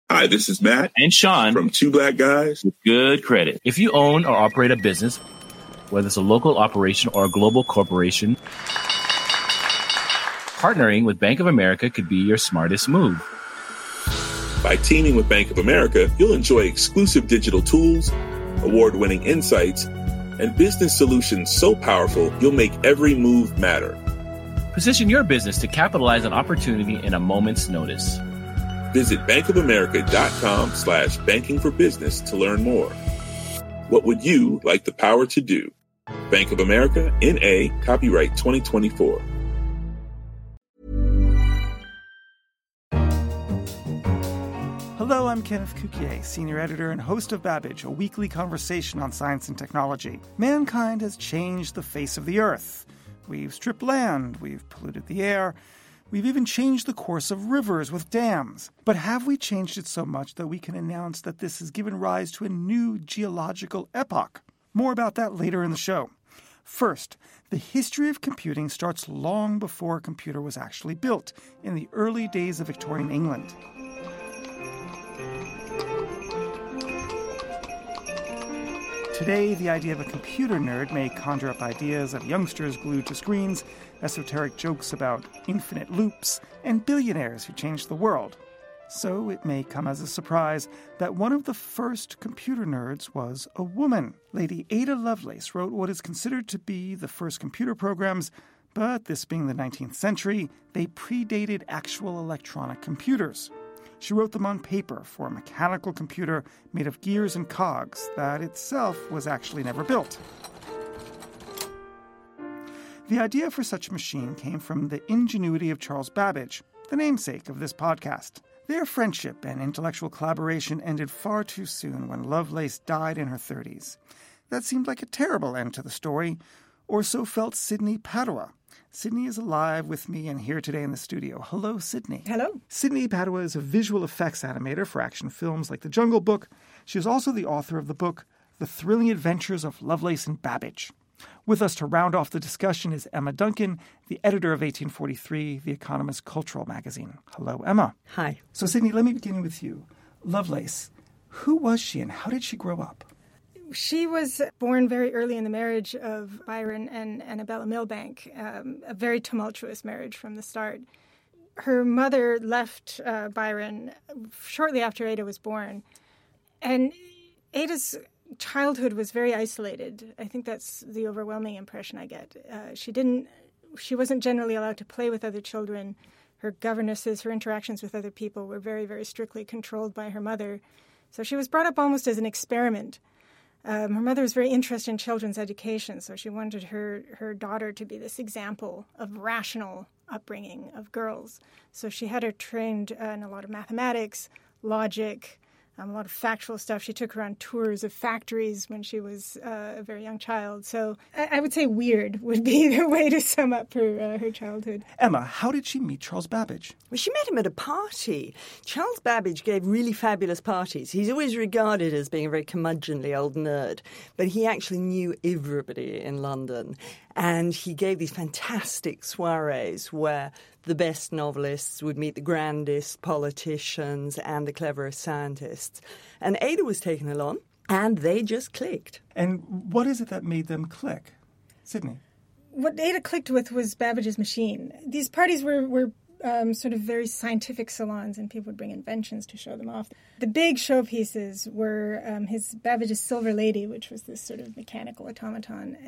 Hi, this is Matt and Sean from Two Black Guys with Good Credit. If you own or operate a business, whether it's a local operation or a global corporation, partnering with Bank of America could be your smartest move. By teaming with Bank of America, you'll enjoy exclusive digital tools, award-winning insights, and business solutions so powerful you'll make every move matter. Position your business to capitalize on opportunity in a moment's notice. Visit bankofamerica.com/banking for business to learn more. What would you like the power to do? Bank of America, N.A., copyright 2024. Hello, I'm Kenneth Cukier, senior editor and host of Babbage, a weekly conversation on science and technology. Mankind has changed the face of the Earth. We've stripped land, we've polluted the air, we've even changed the course of rivers with dams. But have we changed it so much that we can announce that this has given rise to a new geological epoch? More about that later in the show. First, the history of computing starts long before a computer was actually built, in the early days of Victorian England. Today, the idea of a computer nerd may conjure up ideas of youngsters glued to screens, esoteric jokes about infinite loops, and billionaires who changed the world. So it may come as a surprise that one of the first computer nerds was a woman. Lady Ada Lovelace wrote what is considered to be the first computer programs, but this being the 19th century, they predated actual electronic computers. She wrote them on paper for a mechanical computer made of gears and cogs that itself was actually never built. The idea for such a machine came from the ingenuity of Charles Babbage, the namesake of this podcast. Their friendship and intellectual collaboration ended far too soon when Lovelace died in her 30s. That seemed like a terrible end to the story, or so felt Sydney Padua. Sydney is alive with me and here today in the studio. Hello, Sydney. Hello. Sydney Padua is a visual effects animator for action films like The Jungle Book. She is also the author of the book The Thrilling Adventures of Lovelace and Babbage. With us to round off the discussion is Emma Duncan, the editor of 1843, The Economist Cultural Magazine. Hello, Emma. Hi. So, Sydney, let me begin with you. Lovelace, who was she and how did she grow up? She was born very early in the marriage of Byron and Annabella Milbank, a very tumultuous marriage from the start. Her mother left Byron shortly after Ada was born, and Ada's childhood was very isolated. I think that's the overwhelming impression I get. She wasn't generally allowed to play with other children. Her governesses, her interactions with other people were very, very strictly controlled by her mother. So she was brought up almost as an experiment. Her mother was very interested in children's education, so she wanted her daughter to be this example of rational upbringing of girls. So she had her trained in a lot of mathematics, logic, a lot of factual stuff. She took her on tours of factories when she was a very young child. So I would say weird would be the way to sum up her childhood. Emma, how did she meet Charles Babbage? Well, she met him at a party. Charles Babbage gave really fabulous parties. He's always regarded as being a very curmudgeonly old nerd, but he actually knew everybody in London. And he gave these fantastic soirees where the best novelists would meet the grandest politicians and the cleverest scientists. And Ada was taken along, and they just clicked. And what is it that made them click? Sydney? What Ada clicked with was Babbage's machine. These parties were sort of very scientific salons, and people would bring inventions to show them off. The big showpieces were Babbage's Silver Lady, which was this sort of mechanical automaton,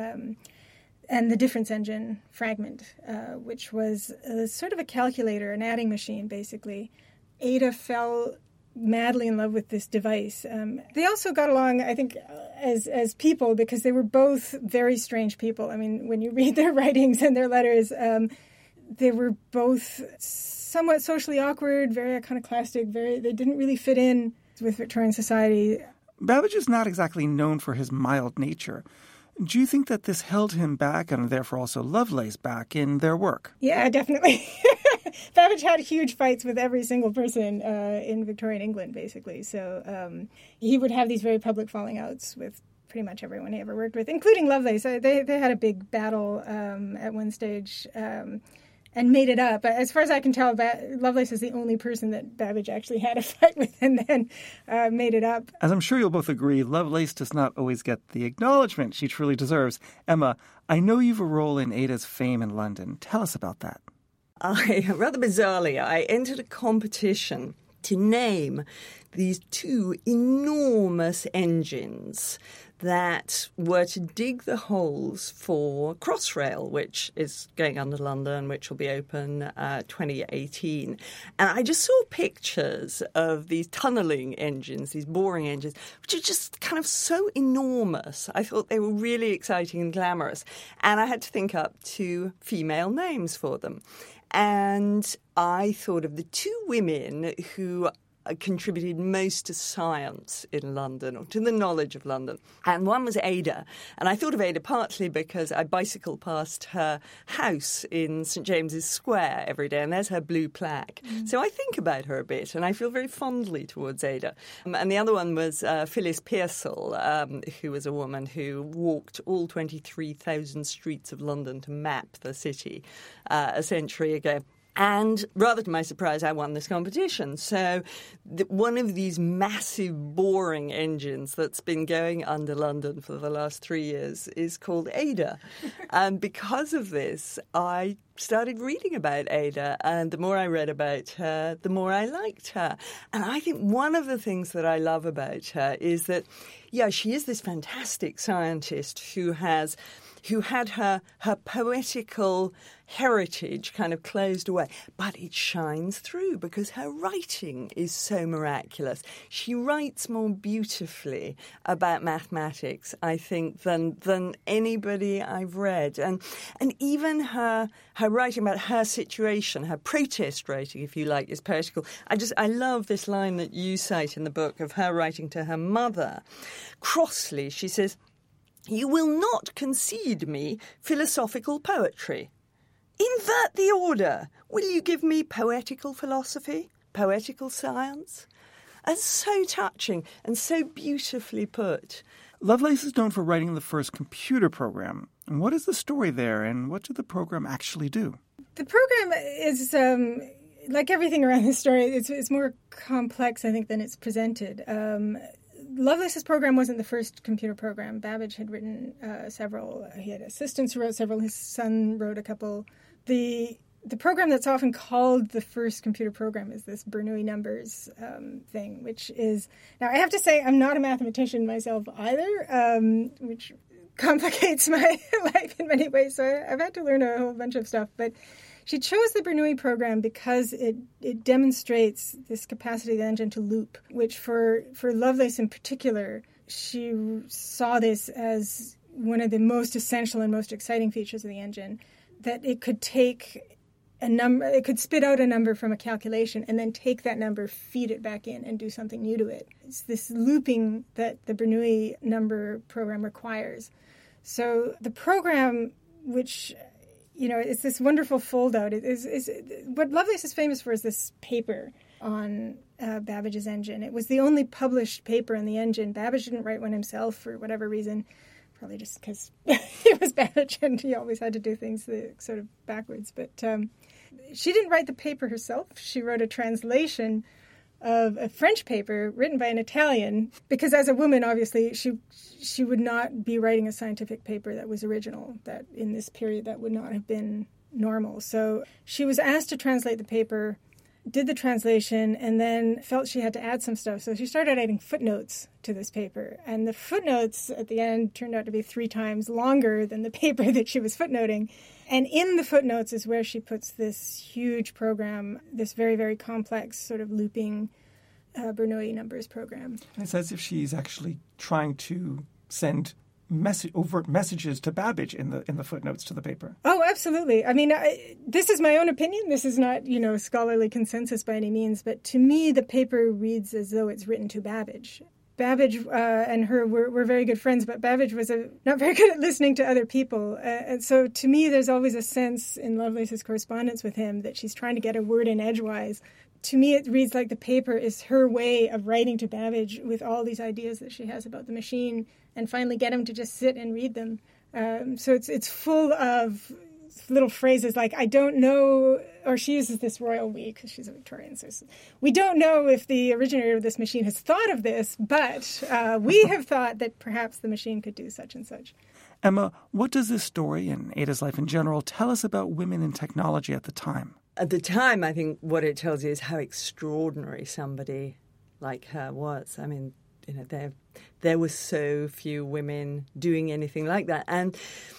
and the difference engine fragment, which was sort of a calculator, an adding machine, basically. Ada fell madly in love with this device. They also got along, I think, as people, because they were both very strange people. I mean, when you read their writings and their letters, they were both somewhat socially awkward, very iconoclastic, they didn't really fit in with Victorian society. Babbage is not exactly known for his mild nature. Do you think that this held him back, and therefore also Lovelace back, in their work? Yeah, definitely. Babbage had huge fights with every single person in Victorian England, basically. So he would have these very public falling outs with pretty much everyone he ever worked with, including Lovelace. They had a big battle at one stage. and made it up. As far as I can tell, Lovelace is the only person that Babbage actually had a fight with and then made it up. As I'm sure you'll both agree, Lovelace does not always get the acknowledgement she truly deserves. Emma, I know you've a role in Ada's fame in London. Tell us about that. Rather bizarrely, I entered a competition to name these two enormous engines that were to dig the holes for Crossrail, which is going under London, which will be open 2018. And I just saw pictures of these tunnelling engines, these boring engines, which are just kind of so enormous. I thought they were really exciting and glamorous. And I had to think up two female names for them. And I thought of the two women who contributed most to science in London, or to the knowledge of London. And one was Ada. And I thought of Ada partly because I bicycle past her house in St. James's Square every day, and there's her blue plaque. So I think about her a bit, and I feel very fondly towards Ada. And the other one was Phyllis Pearsall, who was a woman who walked all 23,000 streets of London to map the city a century ago. And rather to my surprise, I won this competition. So one of these massive, boring engines that's been going under London for the last 3 years is called Ada. And because of this, I started reading about Ada. And the more I read about her, the more I liked her. And I think one of the things that I love about her is that, yeah, she is this fantastic scientist who had her poetical heritage kind of closed away. But it shines through because her writing is so miraculous. She writes more beautifully about mathematics, I think, than anybody I've read. And even her writing about her situation, her protest writing, if you like, is poetical. I love this line that you cite in the book of her writing to her mother. Crossly, she says, "You will not concede me philosophical poetry. Invert the order. Will you give me poetical philosophy, poetical science?" And so touching and so beautifully put. Lovelace is known for writing the first computer program. And what is the story there, and what did the program actually do? The program is, like everything around this story, it's more complex, I think, than it's presented. Lovelace's program wasn't the first computer program. Babbage had written several. He had assistants who wrote several. His son wrote a couple. The program that's often called the first computer program is this Bernoulli numbers thing, which is... Now, I have to say I'm not a mathematician myself either, which complicates my life in many ways. So I've had to learn a whole bunch of stuff. But she chose the Bernoulli program because it demonstrates this capacity of the engine to loop, which for Lovelace in particular, she saw this as one of the most essential and most exciting features of the engine, that it could take a number, it could spit out a number from a calculation and then take that number, feed it back in, and do something new to it. It's this looping that the Bernoulli number program requires. So the program, which... it's this wonderful fold-out. What Lovelace is famous for is this paper on Babbage's engine. It was the only published paper on the engine. Babbage didn't write one himself for whatever reason, probably just because he was Babbage and he always had to do things sort of backwards. But she didn't write the paper herself. She wrote a translation of a French paper written by an Italian, because as a woman, obviously, she would not be writing a scientific paper that was original, that in this period that would not have been normal. So she was asked to translate the paper, did the translation, and then felt she had to add some stuff. So she started adding footnotes to this paper. And the footnotes at the end turned out to be 3 times longer than the paper that she was footnoting. And in the footnotes is where she puts this huge program, this very, very complex sort of looping Bernoulli numbers program. It's as if she's actually trying to send overt messages to Babbage in the footnotes to the paper. Oh, absolutely. I mean, this is my own opinion. This is not, scholarly consensus by any means. But to me, the paper reads as though it's written to Babbage. Babbage and her were very good friends, but Babbage was not very good at listening to other people. And so to me, there's always a sense in Lovelace's correspondence with him that she's trying to get a word in edgewise. To me, it reads like the paper is her way of writing to Babbage with all these ideas that she has about the machine and finally get him to just sit and read them. So it's full of little phrases like, I don't know, or she uses this royal we because she's a Victorian. So we don't know if the originator of this machine has thought of this, but we have thought that perhaps the machine could do such and such. Emma, what does this story and Ada's life in general tell us about women in technology at the time? At the time, I think what it tells you is how extraordinary somebody like her was. I mean, there were so few women doing anything like that. And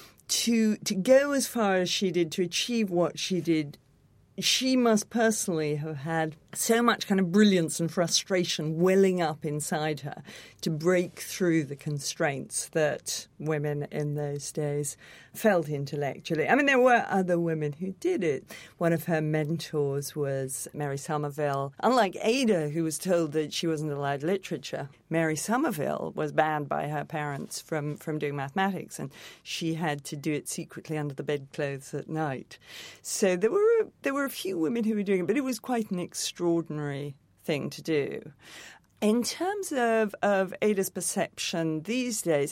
to go as far as she did, to achieve what she did, she must personally have had so much kind of brilliance and frustration welling up inside her to break through the constraints that women in those days felt intellectually. I mean, there were other women who did it. One of her mentors was Mary Somerville. Unlike Ada, who was told that she wasn't allowed literature, Mary Somerville was banned by her parents from doing mathematics, and she had to do it secretly under the bedclothes at night. So there were a few women who were doing it, but it was quite an extraordinary thing to do. In terms of Ada's perception these days,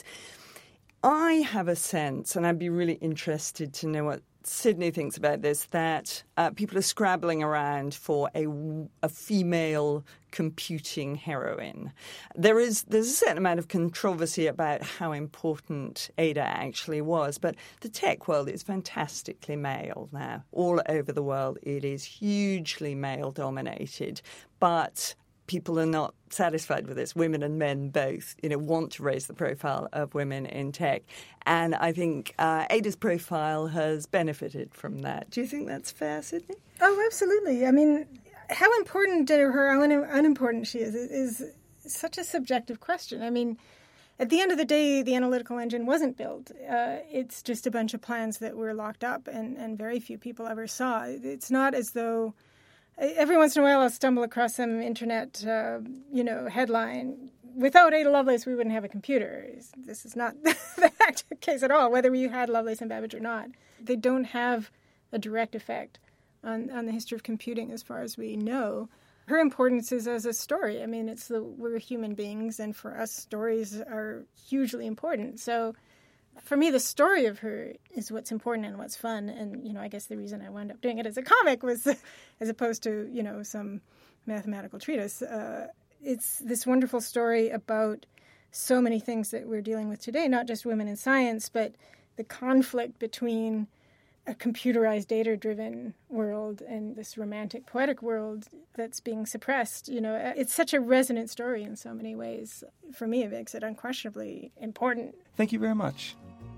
I have a sense, and I'd be really interested to know what Sydney thinks about this, that people are scrabbling around for a female computing heroine. There's a certain amount of controversy about how important Ada actually was, but the tech world is fantastically male now. All over the world, it is hugely male-dominated, but people are not satisfied with this. Women and men both, want to raise the profile of women in tech. And I think Ada's profile has benefited from that. Do you think that's fair, Sydney? Oh, absolutely. I mean, how important or how unimportant she is such a subjective question. I mean, at the end of the day, the analytical engine wasn't built. It's just a bunch of plans that were locked up and very few people ever saw. It's not as though... Every once in a while, I'll stumble across some internet, headline. Without Ada Lovelace, we wouldn't have a computer. This is not the case at all, whether we had Lovelace and Babbage or not. They don't have a direct effect on the history of computing as far as we know. Her importance is as a story. I mean, we're human beings, and for us, stories are hugely important. So for me, the story of her is what's important and what's fun. And, I guess the reason I wound up doing it as a comic was, as opposed to, some mathematical treatise, it's this wonderful story about so many things that we're dealing with today, not just women in science, but the conflict between a computerized, data-driven world and this romantic, poetic world that's being suppressed. It's such a resonant story in so many ways. For me, it makes it unquestionably important. Thank you very much.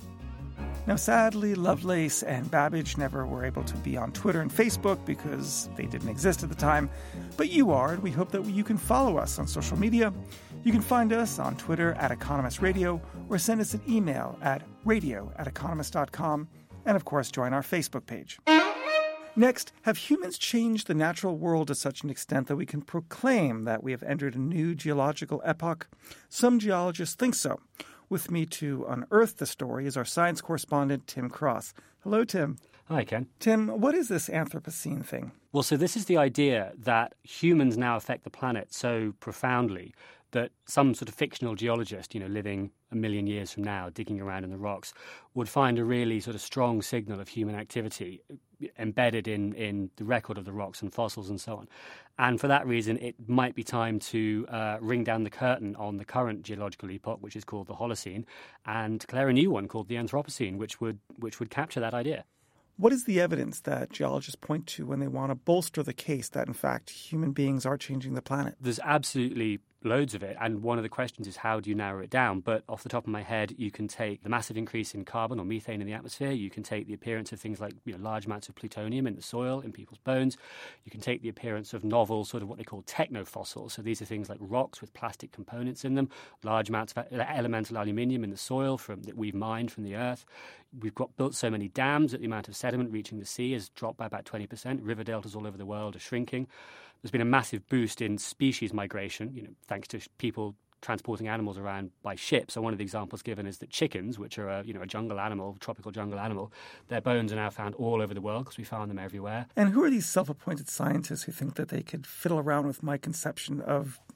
Now, sadly, Lovelace and Babbage never were able to be on Twitter and Facebook because they didn't exist at the time. But you are, and we hope that you can follow us on social media. You can find us on Twitter @EconomistRadio or send us an email at radio@economist.com. And, of course, join our Facebook page. Next, have humans changed the natural world to such an extent that we can proclaim that we have entered a new geological epoch? Some geologists think so. With me to unearth the story is our science correspondent, Tim Cross. Hello, Tim. Hi, Ken. Tim, what is this Anthropocene thing? Well, so this is the idea that humans now affect the planet so profoundly that some sort of fictional geologist, living a million years from now, digging around in the rocks, would find a really sort of strong signal of human activity embedded in the record of the rocks and fossils and so on. And for that reason, it might be time to ring down the curtain on the current geological epoch, which is called the Holocene, and declare a new one called the Anthropocene, which would capture that idea. What is the evidence that geologists point to when they want to bolster the case that, in fact, human beings are changing the planet? There's absolutely loads of it, and one of the questions is how do you narrow it down? But off the top of my head, you can take the massive increase in carbon or methane in the atmosphere, you can take the appearance of things like large amounts of plutonium in the soil, in people's bones, you can take the appearance of novel sort of what they call technofossils, so these are things like rocks with plastic components in them, large amounts of elemental aluminium in the soil that we've mined from the earth. We've built so many dams that the amount of sediment reaching the sea has dropped by about 20%. River deltas all over the world are shrinking. There's been a massive boost in species migration, thanks to people transporting animals around by ship. So one of the examples given is that chickens, which are a jungle animal, tropical jungle animal, their bones are now found all over the world because we found them everywhere. And who are these self-appointed scientists who think that they could fiddle around with my conception of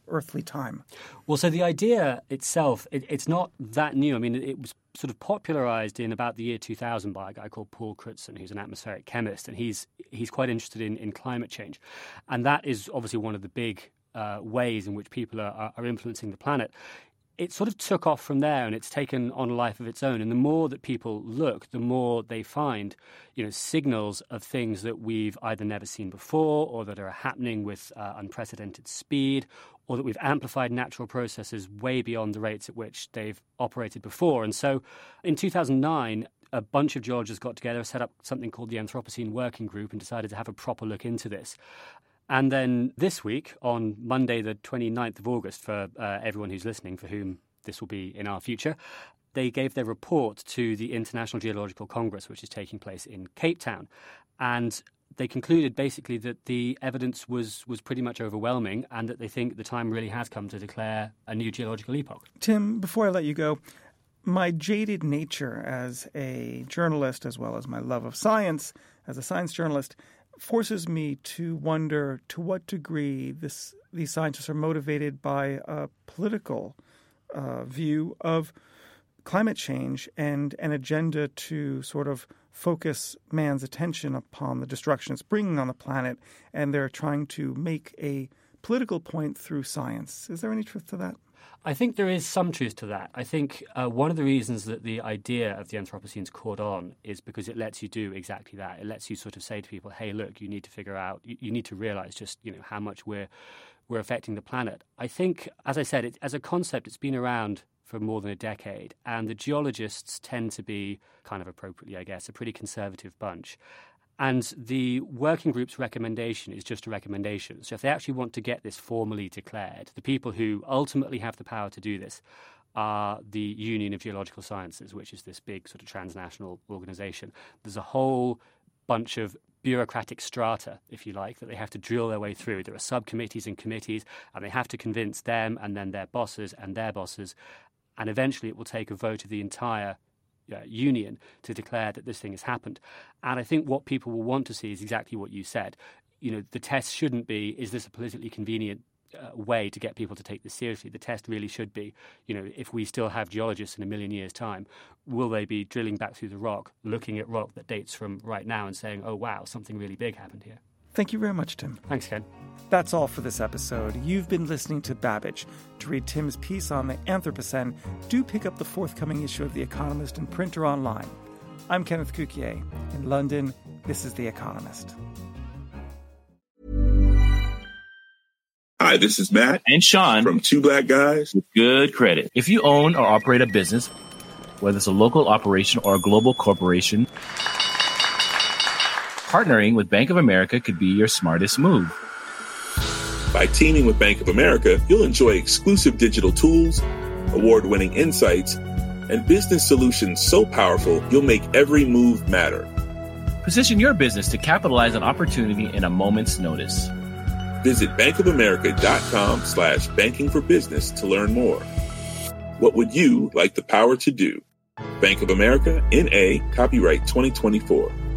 earthly time? Well, so the idea itself, it's not that new. I mean, it was sort of popularized in about the year 2000 by a guy called Paul Crutzen, who's an atmospheric chemist, and he's quite interested in climate change. And that is obviously one of the big ways in which people are influencing the planet. It sort of took off from there, and it's taken on a life of its own. And the more that people look, the more they find, signals of things that we've either never seen before, or that are happening with unprecedented speed, or that we've amplified natural processes way beyond the rates at which they've operated before. And so, in 2009, a bunch of geologists got together, set up something called the Anthropocene Working Group, and decided to have a proper look into this. And then this week, on Monday, the 29th of August, for everyone who's listening, for whom this will be in our future, they gave their report to the International Geological Congress, which is taking place in Cape Town. And they concluded basically that the evidence was pretty much overwhelming, and that they think the time really has come to declare a new geological epoch. Tim, before I let you go, my jaded nature as a journalist, as well as my love of science as a science journalist, forces me to wonder to what degree these scientists are motivated by a political view of climate change and an agenda to sort of focus man's attention upon the destruction it's bringing on the planet, and they're trying to make a political point through science. Is there any truth to that? I think there is some truth to that. I think one of the reasons that the idea of the Anthropocene's caught on is because it lets you do exactly that. It lets you sort of say to people, hey, look, you need to figure out, you need to realize just, how much we're affecting the planet. I think, as I said, as a concept, it's been around for more than a decade, and the geologists tend to be, kind of appropriately, I guess, a pretty conservative bunch. And the working group's recommendation is just a recommendation. So if they actually want to get this formally declared, the people who ultimately have the power to do this are the Union of Geological Sciences, which is this big sort of transnational organization. There's a whole bunch of bureaucratic strata, if you like, that they have to drill their way through. There are subcommittees and committees, and they have to convince them and then their bosses and their bosses. And eventually it will take a vote of the entire union to declare that this thing has happened. And I think what people will want to see is exactly what you said. The test shouldn't be, is this a politically convenient way to get people to take this seriously? The test really should be, if we still have geologists in a million years' time, will they be drilling back through the rock, looking at rock that dates from right now and saying, oh, wow, something really big happened here? Thank you very much, Tim. Thanks, Ken. That's all for this episode. You've been listening to Babbage. To read Tim's piece on the Anthropocene, do pick up the forthcoming issue of The Economist in print or online. I'm Kenneth Cukier. In London, this is The Economist. Hi, this is Matt And Sean from Two Black Guys with Good Credit. If you own or operate a business, whether it's a local operation or a global corporation, partnering with Bank of America could be your smartest move. By teaming with Bank of America, you'll enjoy exclusive digital tools, award-winning insights, and business solutions so powerful you'll make every move matter. Position your business to capitalize on opportunity in a moment's notice. Visit bankofamerica.com/banking for business to learn more. What would you like the power to do? Bank of America, N.A., copyright 2024.